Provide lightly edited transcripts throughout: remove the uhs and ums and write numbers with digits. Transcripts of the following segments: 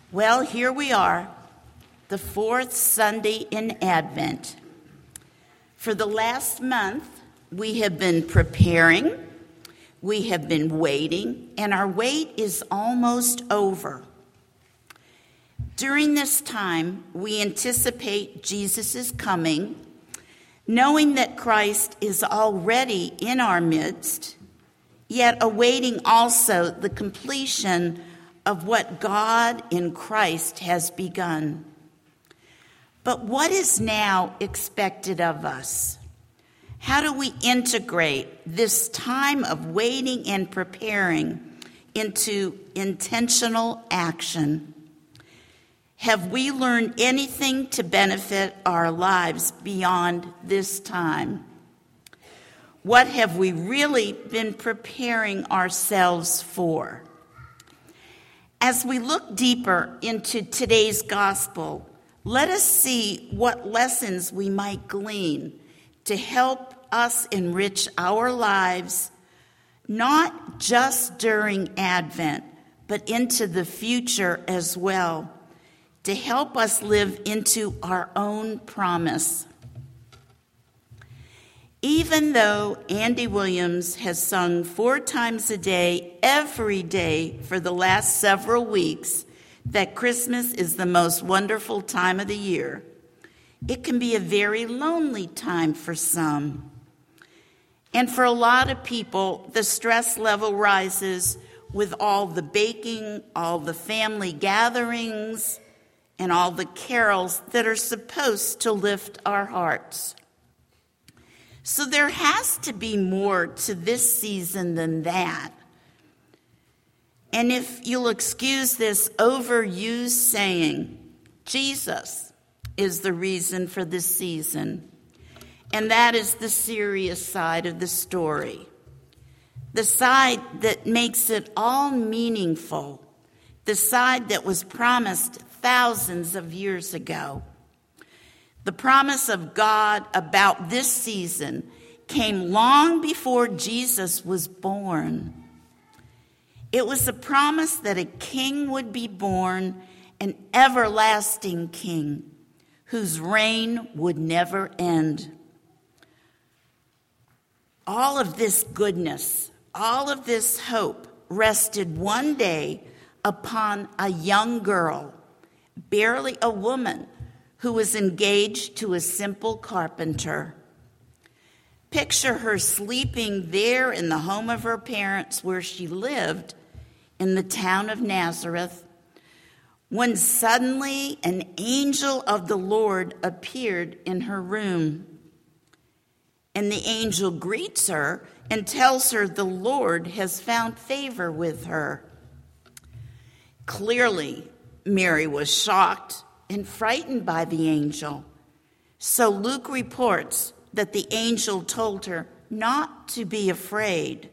Well, here we are, the fourth Sunday in Advent. For the last month, we have been preparing, we have been waiting, and our wait is almost over. During this time, we anticipate Jesus' coming, knowing that Christ is already in our midst, yet awaiting also the completion of what God in Christ has begun. But what is now expected of us? How do we integrate this time of waiting and preparing into intentional action? Have we learned anything to benefit our lives beyond this time? What have we really been preparing ourselves for? As we look deeper into today's gospel, let us see what lessons we might glean to help us enrich our lives, not just during Advent, but into the future as well, to help us live into our own promise. Even though Andy Williams has sung 4 times a day, every day for the last several weeks, that Christmas is the most wonderful time of the year, it can be a very lonely time for some. And for a lot of people, the stress level rises with all the baking, all the family gatherings, and all the carols that are supposed to lift our hearts. So there has to be more to this season than that. And if you'll excuse this overused saying, Jesus is the reason for this season. And that is the serious side of the story. The side that makes it all meaningful. The side that was promised thousands of years ago. The promise of God about this season came long before Jesus was born. It was a promise that a king would be born, an everlasting king, whose reign would never end. All of this goodness, all of this hope rested one day upon a young girl, barely a woman, who was engaged to a simple carpenter. Picture her sleeping there in the home of her parents where she lived in the town of Nazareth, when suddenly an angel of the Lord appeared in her room. And the angel greets her and tells her the Lord has found favor with her. Clearly, Mary was shocked and frightened by the angel. So Luke reports that the angel told her not to be afraid.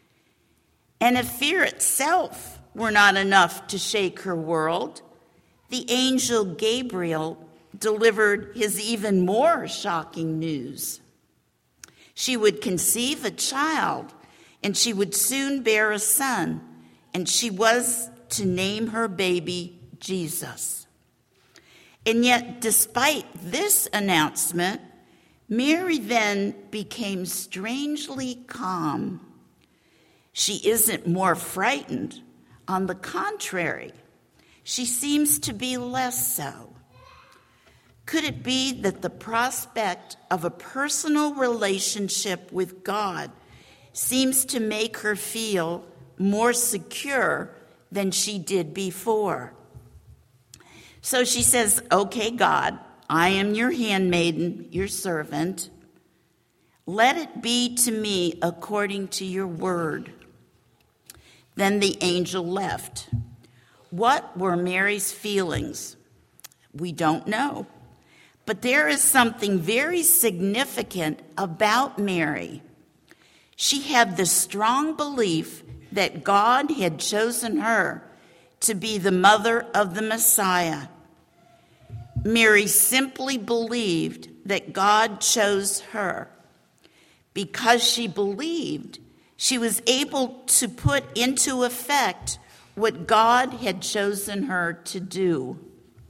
And if fear itself were not enough to shake her world, the angel Gabriel delivered his even more shocking news. She would conceive a child, and she would soon bear a son, and she was to name her baby Jesus. And yet, despite this announcement, Mary then became strangely calm. She isn't more frightened. On the contrary, she seems to be less so. Could it be that the prospect of a personal relationship with God seems to make her feel more secure than she did before? So she says, "Okay, God, I am your handmaiden, your servant. Let it be to me according to your word." Then the angel left. What were Mary's feelings? We don't know. But there is something very significant about Mary. She had the strong belief that God had chosen her to be the mother of the Messiah. Mary simply believed that God chose her. Because she believed, she was able to put into effect what God had chosen her to do.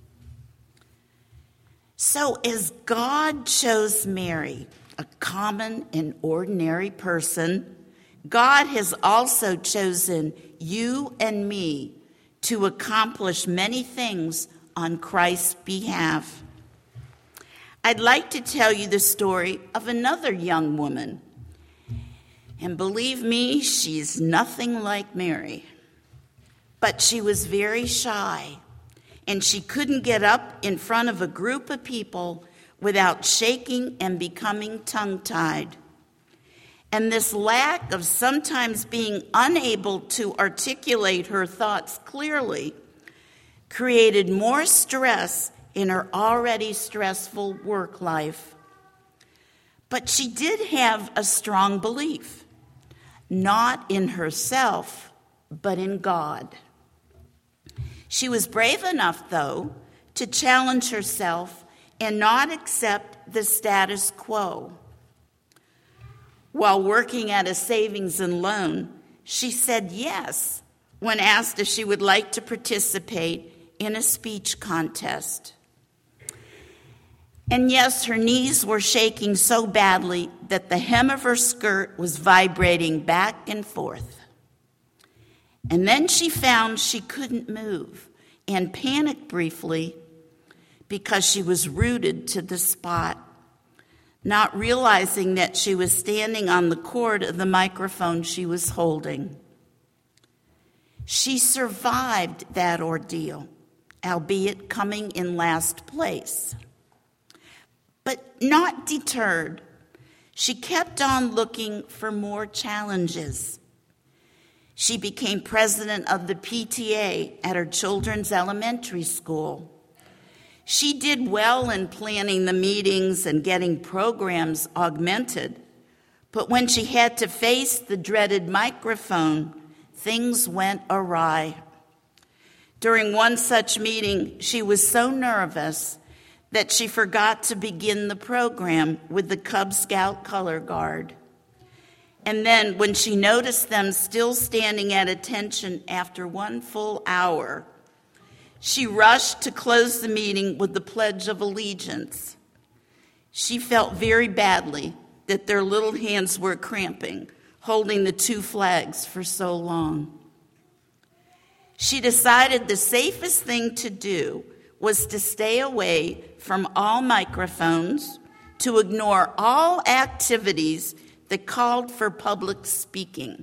So as God chose Mary, a common and ordinary person, God has also chosen you and me to accomplish many things on Christ's behalf. I'd like to tell you the story of another young woman. And believe me, she's nothing like Mary. But she was very shy, and she couldn't get up in front of a group of people without shaking and becoming tongue-tied. And this lack of sometimes being unable to articulate her thoughts clearly created more stress in her already stressful work life. But she did have a strong belief, not in herself, but in God. She was brave enough, though, to challenge herself and not accept the status quo. While working at a savings and loan, she said yes when asked if she would like to participate in a speech contest. And yes, her knees were shaking so badly that the hem of her skirt was vibrating back and forth. And then she found she couldn't move and panicked briefly because she was rooted to the spot, not realizing that she was standing on the cord of the microphone she was holding. She survived that ordeal, albeit coming in last place. But not deterred, she kept on looking for more challenges. She became president of the PTA at her children's elementary school. She did well in planning the meetings and getting programs augmented, but when she had to face the dreaded microphone, things went awry. During one such meeting, she was so nervous that she forgot to begin the program with the Cub Scout color guard. And then when she noticed them still standing at attention after 1 full hour, she rushed to close the meeting with the Pledge of Allegiance. She felt very badly that their little hands were cramping, holding the 2 flags for so long. She decided the safest thing to do was to stay away from all microphones, to ignore all activities that called for public speaking.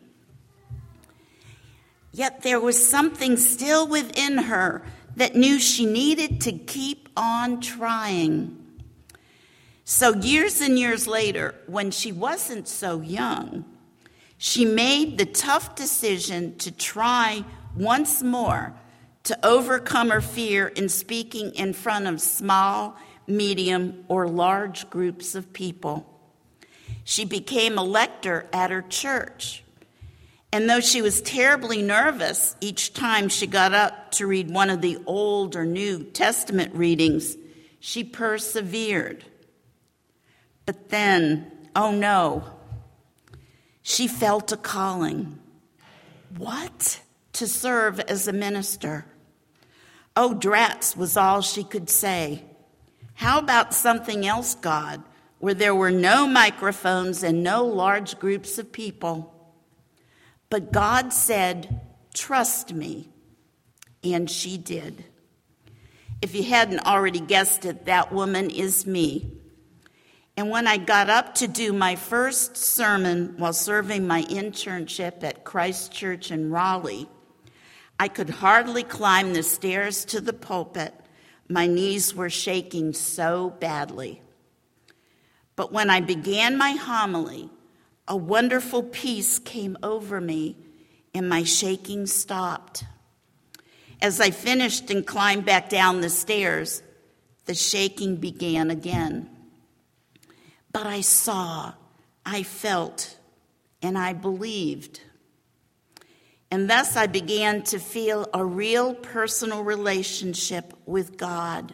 Yet there was something still within her that knew she needed to keep on trying. So years and years later, when she wasn't so young, she made the tough decision to try once more to overcome her fear in speaking in front of small, medium, or large groups of people. She became a lector at her church. And though she was terribly nervous each time she got up to read one of the Old or New Testament readings, she persevered. But then, oh no, she felt a calling. What? To serve as a minister. Oh, drats was all she could say. How about something else, God, where there were no microphones and no large groups of people? But God said, trust me, and she did. If you hadn't already guessed it, that woman is me. And when I got up to do my first sermon while serving my internship at Christ Church in Raleigh, I could hardly climb the stairs to the pulpit. My knees were shaking so badly. But when I began my homily, a wonderful peace came over me, and my shaking stopped. As I finished and climbed back down the stairs, the shaking began again. But I saw, I felt, and I believed. And thus I began to feel a real personal relationship with God.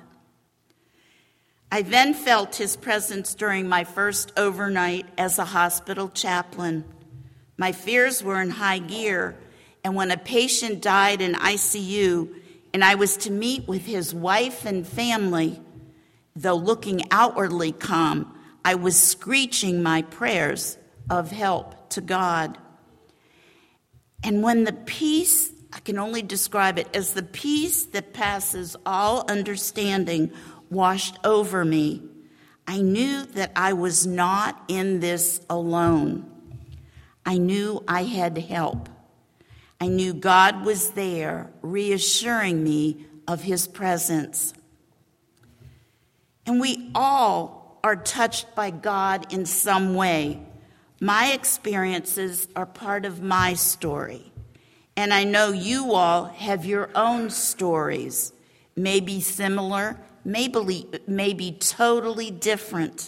I then felt his presence during my first overnight as a hospital chaplain. My fears were in high gear, and when a patient died in ICU and I was to meet with his wife and family, though looking outwardly calm, I was screeching my prayers of help to God. And when the peace, I can only describe it as the peace that passes all understanding, washed over me, I knew that I was not in this alone. I knew I had help. I knew God was there, reassuring me of his presence. And we all are touched by God in some way. My experiences are part of my story. And I know you all have your own stories, maybe similar, maybe totally different.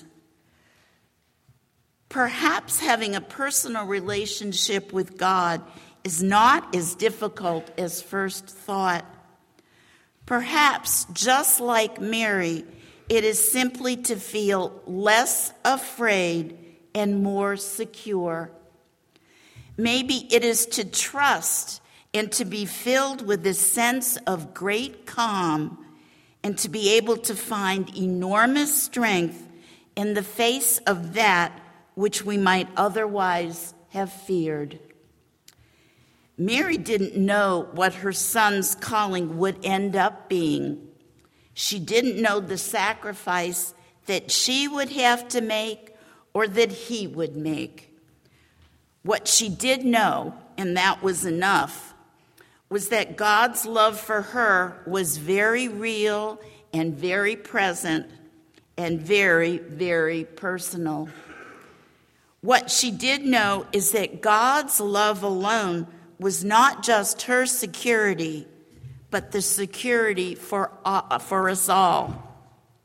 Perhaps having a personal relationship with God is not as difficult as first thought. Perhaps, just like Mary, it is simply to feel less afraid and more secure. Maybe it is to trust and to be filled with this sense of great calm and to be able to find enormous strength in the face of that which we might otherwise have feared. Mary didn't know what her son's calling would end up being. She didn't know the sacrifice that she would have to make or that he would make. What she did know, and that was enough, was that God's love for her was very real and very present and very, very personal. What she did know is that God's love alone was not just her security, but the security for us all.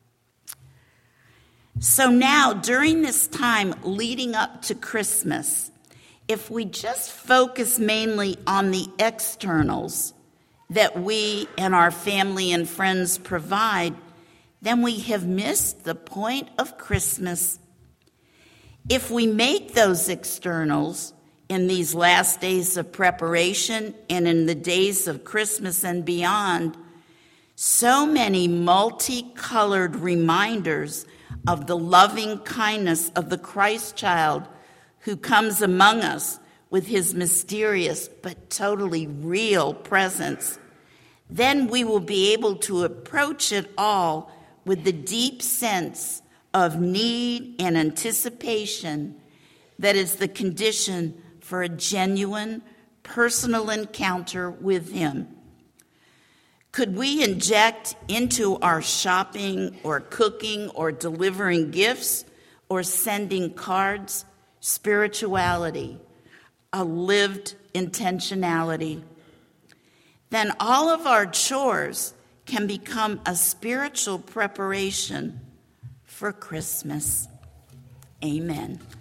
So now, during this time leading up to Christmas, if we just focus mainly on the externals that we and our family and friends provide, then we have missed the point of Christmas. If we make those externals in these last days of preparation and in the days of Christmas and beyond, so many multicolored reminders of the loving kindness of the Christ child who comes among us with his mysterious but totally real presence, then we will be able to approach it all with the deep sense of need and anticipation that is the condition for a genuine, personal encounter with him. Could we inject into our shopping or cooking or delivering gifts or sending cards spirituality, a lived intentionality? Then all of our chores can become a spiritual preparation for Christmas. Amen.